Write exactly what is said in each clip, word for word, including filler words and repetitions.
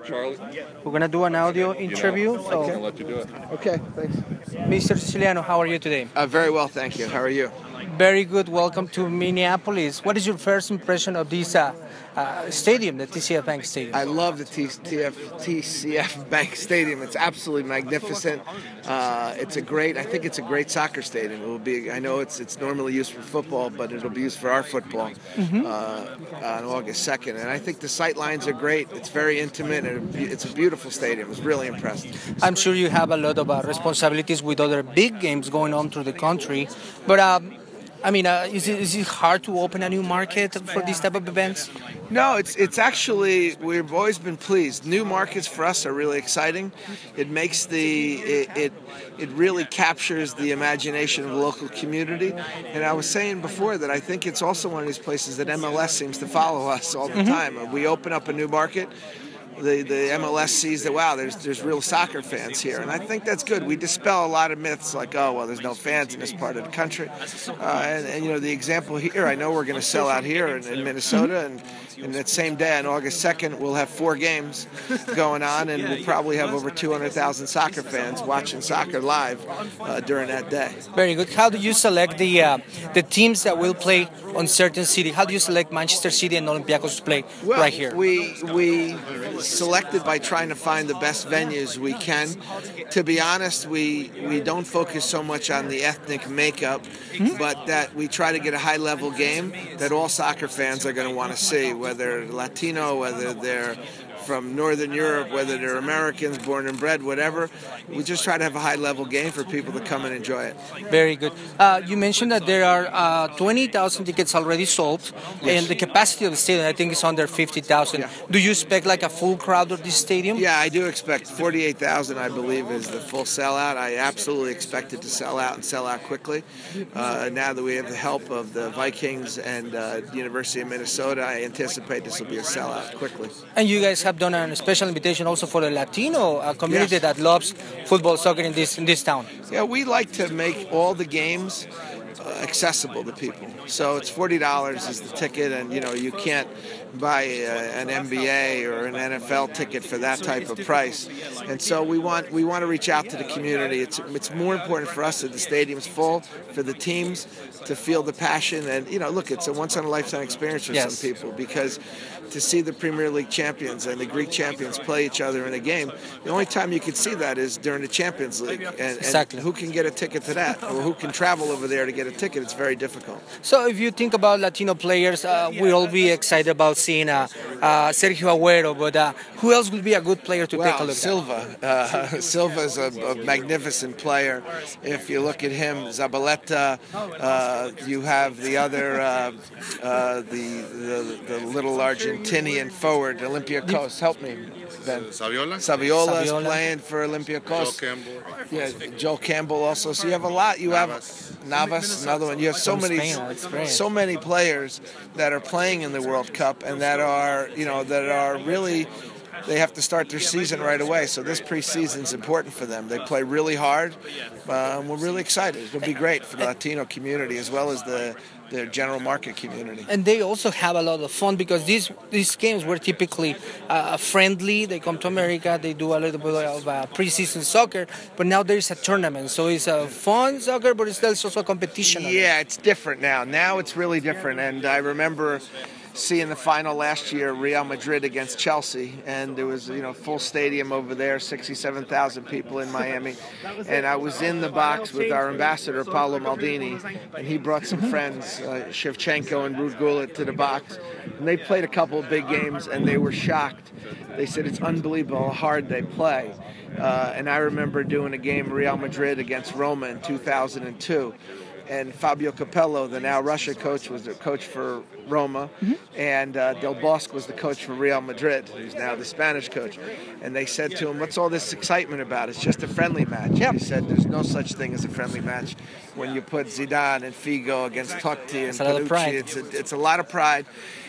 Charlie, We're gonna do an audio interview. I'm gonna So, let you do it. Okay, thanks. Mister Siciliano, how are you today? Uh, very well, thank you. How are you? Very good. Welcome to Minneapolis. What is your first impression of this uh, uh, stadium, the T C F Bank Stadium? I love the T- TF, T C F Bank Stadium. It's absolutely magnificent. Uh, it's a great. I think it's a great soccer stadium. It will be. I know it's it's normally used for football, but it'll be used for our football Mm-hmm. uh, on August second. And I think the sight lines are great. It's very intimate, and it's a beautiful stadium. It's really impressive. I'm sure you have a lot of uh, responsibilities with other big games going on through the country, but um, I mean, uh, is it is it hard to open a new market for these type of events? No, it's it's actually we've always been pleased. New markets for us are really exciting. It makes the it it, it really captures the imagination of the local community. And I was saying before that I think it's also one of these places that M L S seems to follow us all the time. We open up a new market. The, the M L S sees that, wow, there's there's real soccer fans here, and I think that's good. We dispel a lot of myths like, oh, well, there's no fans in this part of the country, uh, and, and you know the example here. I know we're going to sell out here in, in Minnesota, and, and that same day on August second, we'll have four games going on, and we'll probably have over two hundred thousand soccer fans watching soccer live uh, during that day. Very good. How do you select the uh, the teams that will play on certain city? How do you select Manchester City and Olympiacos to play Well, right here? we we selected by trying to find the best venues we can. To be honest, we we don't focus so much on the ethnic makeup, but that we try to get a high level game that all soccer fans are going to want to see, whether Latino, whether they're from Northern Europe, whether they're Americans, born and bred, whatever. We just try to have a high-level game for people to come and enjoy it. Very good. Uh, you mentioned that there are uh, twenty thousand tickets already sold, and the capacity of the stadium, I think, is under fifty thousand. Yeah. Do you expect like a full crowd of this stadium? Yeah, I do expect forty-eight thousand, I believe, is the full sellout. I absolutely expect it to sell out and sell out quickly. Uh, now that we have the help of the Vikings and uh, University of Minnesota, I anticipate this will be a sellout quickly. And you guys have done a special invitation also for the Latino uh, community Yes. that loves football, soccer in this in this town. Yeah, we like to make all the games uh, accessible to people. So it's forty dollars is the ticket, and you know you can't buy uh, an N B A or an N F L ticket for that type of price. And so we want we want to reach out to the community. It's it's more important for us that the stadium's full, for the teams to feel the passion. And you know, look, it's a once in a lifetime experience for Yes. some people, because to see the Premier League champions and the Greek champions play each other in a game, the only time you can see that is during the Champions League. And, and Exactly. who can get a ticket to that, or who can travel over there to get a ticket? It's very difficult. So if you think about Latino players, uh, we'll all be excited about seeing uh, uh, Sergio Aguero, but uh, who else would be a good player to take a Well, look Silva. Uh, Silva is a, a magnificent player. If you look at him, Zabaleta, uh, you have the other, uh, uh, the, the the little Argentinian forward, Olympiacos. Help me, Ben. Saviola? Saviola is Saviola. playing for Joe Olympiacos. Campbell. Yeah, Joe Campbell also. So you have a lot. You have Navas, another one. You have so From many, Spain, that's great. so many players that are playing in the World Cup and that are, you know, that are really. They have to start their season right away, so this preseason is important for them. They play really hard. Uh, we're really excited. It'll be great for the Latino community as well as the the general market community. And they also have a lot of fun because these these games were typically uh, friendly. They come to America, they do a little bit of uh, preseason soccer, but now there is a tournament, so it's a fun soccer, but it's also a competition. Yeah, it's different now. Now it's really different, and I remember seeing the final last year, Real Madrid against Chelsea, and there was, you know, full stadium over there, sixty-seven thousand people in Miami, and I was in the box with our ambassador, Paolo Maldini, and he brought some friends, uh, Shevchenko and Ruud Gullit, to the box, and they played a couple of big games, and they were shocked. They said it's unbelievable how hard they play. Uh, and I remember doing a game, Real Madrid against Roma in two thousand two. And Fabio Capello, the now Russia coach, was the coach for Roma, mm-hmm. and uh, Del Bosque was the coach for Real Madrid, who's now the Spanish coach. And they said to him, "What's all this excitement about? It's just a friendly match." Yep. He said, "There's no such thing as a friendly match. When you put Zidane and Figo against Totti and It's a lot of Panucci, pride. it's a, it's a lot of pride."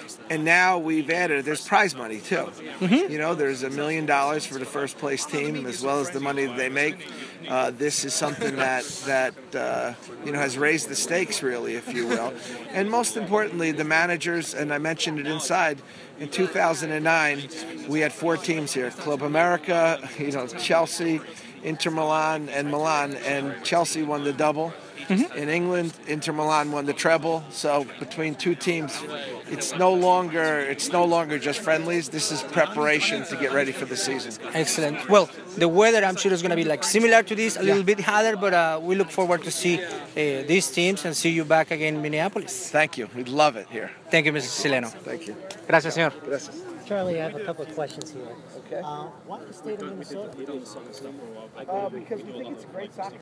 And now we've added, there's prize money too. Mm-hmm. You know, there's a million dollars for the first place team, as well as the money that they make. Uh, this is something that, that uh, you know, has raised the stakes, really, if you will. And most importantly, the managers, and I mentioned it inside, in two thousand nine, we had four teams here: Club America, you know, Chelsea, Inter Milan, and Milan. And Chelsea won the double. Mm-hmm. In England, Inter Milan won the treble. So between two teams, it's no longer it's no longer just friendlies. This is preparation to get ready for the season. Excellent. Well, the weather, I'm sure, is going to be like similar to this, a yeah. little bit hotter, but uh, we look forward to see uh, these teams and see you back again in Minneapolis. Thank you. We'd love it here. Thank you, Mister Sileno. Thank you. Gracias, señor. Gracias. Charlie, I have a couple of questions here. Okay. Uh, why the state of Minnesota? Uh, because we think it's a great soccer